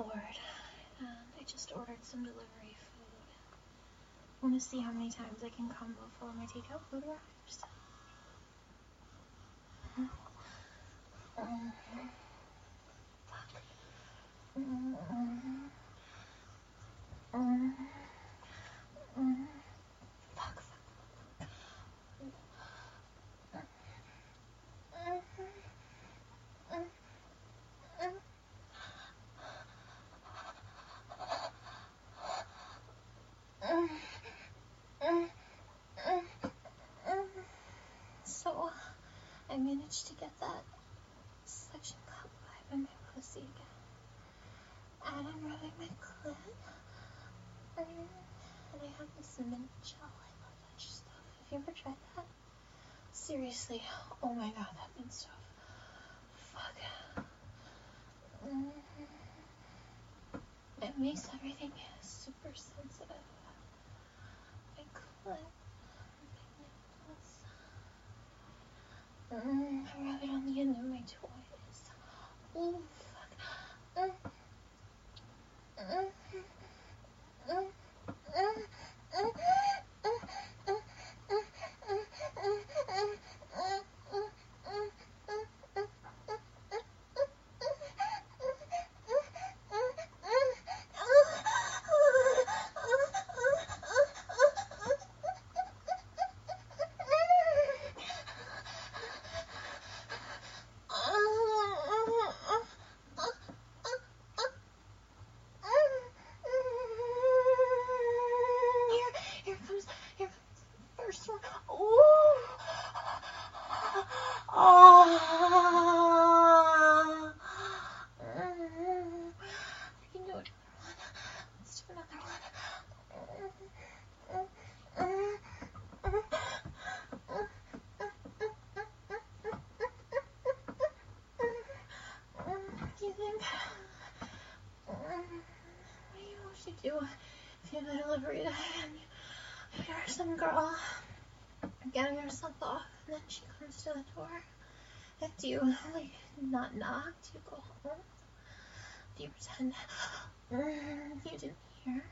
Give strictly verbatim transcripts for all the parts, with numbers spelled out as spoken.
bored, and I just ordered some delivery food. I want to see how many times I can come before my takeout food arrives. Um, fuck. Um, um, um, fuck, fuck. So, I managed to get that suction cup vibe in my pussy again. And I'm rubbing my clit. And I have this mint gel. I love that stuff. Have you ever tried that? Seriously. Oh my god, that mint stuff. Fuck. It makes everything super sensitive. My clit. Mm, I rub it on the end of my toys. Ooh, fuck. Mm. Mm. Mm. Mm. Mm. Here comes, here comes the first one. Ooh. Oh. I can do another one. Let's do another one. Do you think, what do you should do if you have a delivery day and you're some girl getting herself off and then she comes to the door? And do you, like, not knock? Do you go home? Do you pretend you didn't hear?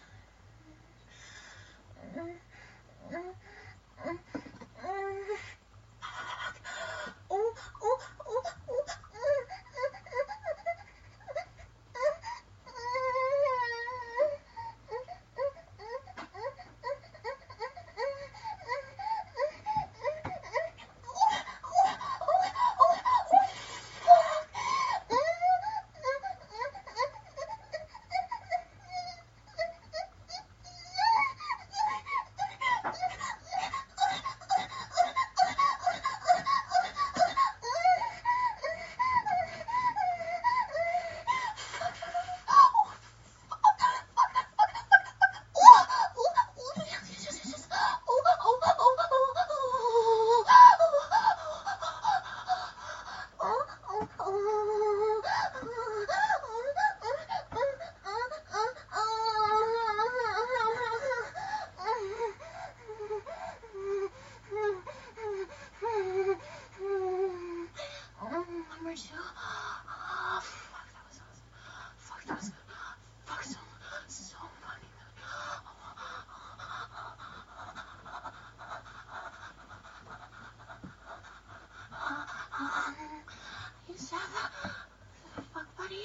Number two. Oh, fuck, that was awesome. Fuck, that was good. Fuck, so, so funny. You said fuck buddy.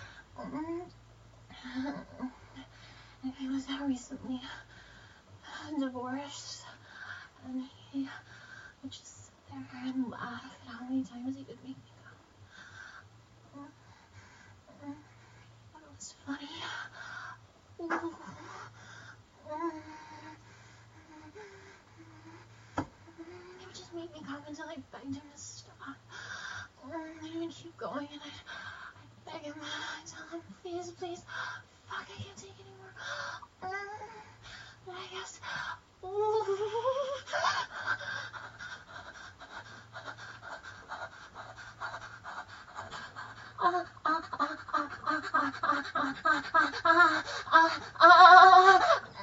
And he was recently divorced. And he would just sit there and laugh at how many times he could make me come. But it was funny. Ooh. He would just make me come until I begged him to stop. And he would keep going, and I'd, I'd beg him, I'd tell him, please, please, fuck, I can't take it anymore. And I guess, ooh. Ah, ah, ah, ah, ah, ah, ah, ah, ah, ah, ah, ah.